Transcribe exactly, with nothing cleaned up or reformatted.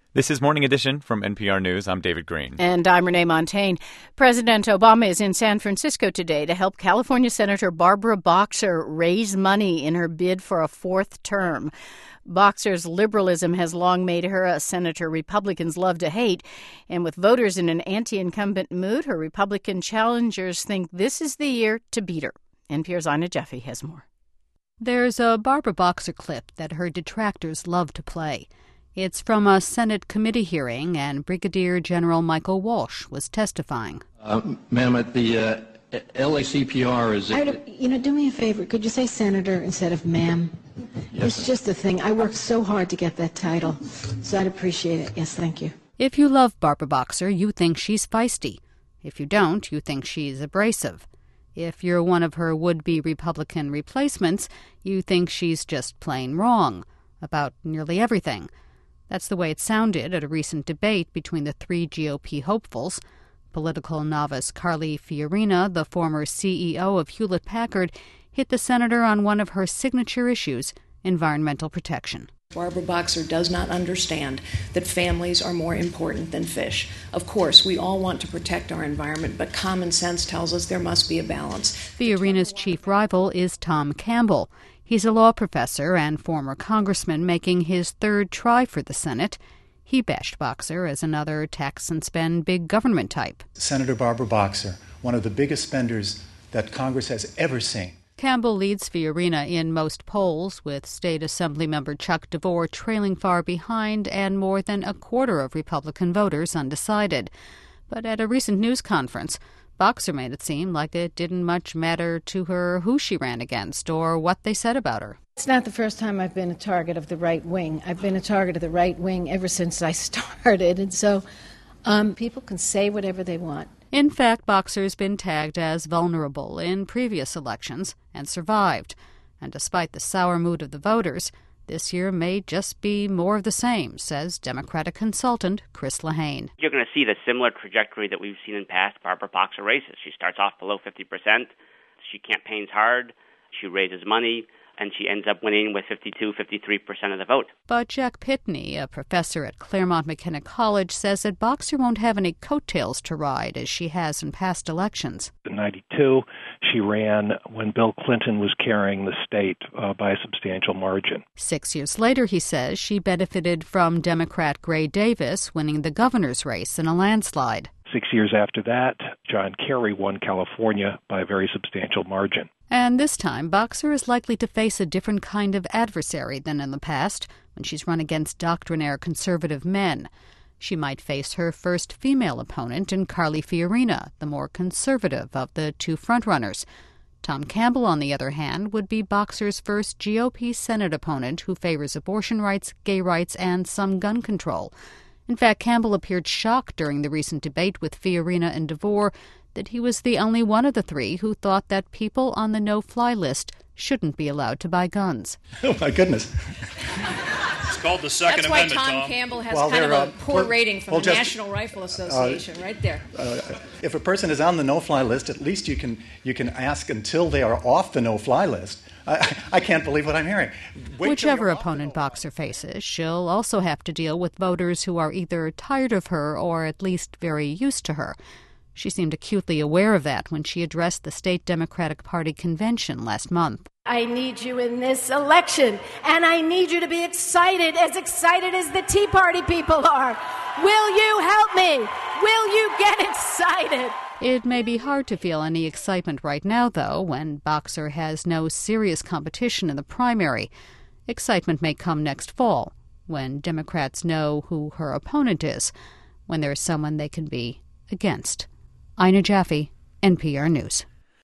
This is Morning Edition from N P R News. I'm David Green. And I'm Renee Montagne. President Obama is in San Francisco today to help California Senator Barbara Boxer raise money in her bid for a fourth term. Boxer's liberalism has long made her a senator Republicans love to hate. And with voters in an anti-incumbent mood, her Republican challengers think this is the year to beat her. N P R's Ina Jeffy has more. There's a Barbara Boxer clip that her detractors love to play. It's from a Senate committee hearing, and Brigadier General Michael Walsh was testifying. Uh, ma'am, at the uh, L A C P R is... It... You know, do me a favor. Could you say senator instead of ma'am? Yes. It's just a thing. I worked so hard to get that title, so I'd appreciate it. Yes, thank you. If you love Barbara Boxer, you think she's feisty. If you don't, you think she's abrasive. If you're one of her would-be Republican replacements, you think she's just plain wrong about nearly everything. That's the way it sounded at a recent debate between the three G O P hopefuls. Political novice Carly Fiorina, the former C E O of Hewlett-Packard, hit the senator on one of her signature issues, environmental protection. Barbara Boxer does not understand that families are more important than fish. Of course, we all want to protect our environment, but common sense tells us there must be a balance. Fiorina's chief rival is Tom Campbell. He's a law professor and former congressman making his third try for the Senate. He bashed Boxer as another tax and spend big government type. Senator Barbara Boxer, one of the biggest spenders that Congress has ever seen. Campbell leads Fiorina in most polls, with State Assemblymember Chuck DeVore trailing far behind and more than a quarter of Republican voters undecided. But at a recent news conference, Boxer made it seem like it didn't much matter to her who she ran against or what they said about her. It's not the first time I've been a target of the right wing. I've been a target of the right wing ever since I started, and so um, people can say whatever they want. In fact, Boxer's been tagged as vulnerable in previous elections and survived. And despite the sour mood of the voters, this year may just be more of the same, says Democratic consultant Chris Lehane. You're going to see the similar trajectory that we've seen in past Barbara Boxer races. She starts off below fifty percent. She campaigns hard. She raises money. And she ends up winning with fifty-two, fifty-three percent of the vote. But Jack Pitney, a professor at Claremont McKenna College, says that Boxer won't have any coattails to ride, as she has in past elections. In ninety-two, she ran when Bill Clinton was carrying the state uh, by a substantial margin. Six years later, he says, she benefited from Democrat Gray Davis winning the governor's race in a landslide. Six years after that, John Kerry won California by a very substantial margin. And this time, Boxer is likely to face a different kind of adversary than in the past, when she's run against doctrinaire conservative men. She might face her first female opponent in Carly Fiorina, the more conservative of the two frontrunners. Tom Campbell, on the other hand, would be Boxer's first G O P Senate opponent who favors abortion rights, gay rights, and some gun control. In fact, Campbell appeared shocked during the recent debate with Fiorina and DeVore that he was the only one of the three who thought that people on the no-fly list shouldn't be allowed to buy guns. Oh, my goodness. It's called the Second That's Amendment, why Tom, Tom. Campbell has well, kind of a uh, poor well, rating from well, the just, National Rifle Association, uh, right there. Uh, if a person is on the no-fly list, at least you can you can ask until they are off the no-fly list. I, I can't believe what I'm hearing. Wait Whichever opponent Boxer faces, she'll also have to deal with voters who are either tired of her or at least very used to her. She seemed acutely aware of that when she addressed the state Democratic Party convention last month. I need you in this election, and I need you to be excited, as excited as the Tea Party people are. Will you help me? Will you get excited? It may be hard to feel any excitement right now, though, when Boxer has no serious competition in the primary. Excitement may come next fall, when Democrats know who her opponent is, when there's someone they can be against. Ina Jaffe, N P R News.